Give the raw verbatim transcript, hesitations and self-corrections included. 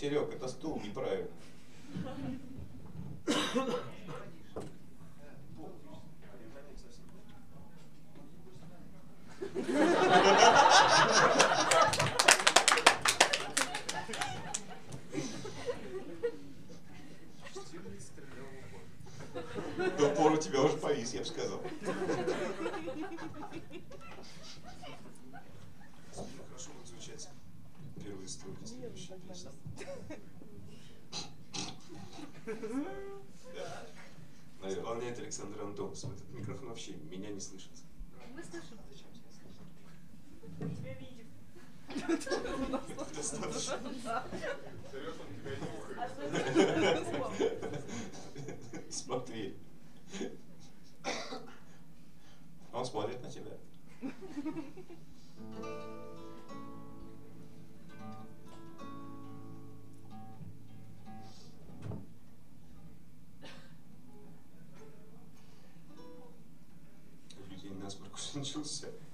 Серег, это стул неправильно. До упора тебя уже повис, я бы сказал. Хорошо будет звучать первые строки следующей песни. Да. Исполняет Александр Антонов. Этот микрофон вообще меня не слышит. Мы слышим. Мы тебя видим. Достаточно. Сереж, он тебя нюхает. Смотри. Он смотрит на тебя. У людей насморк уже начался.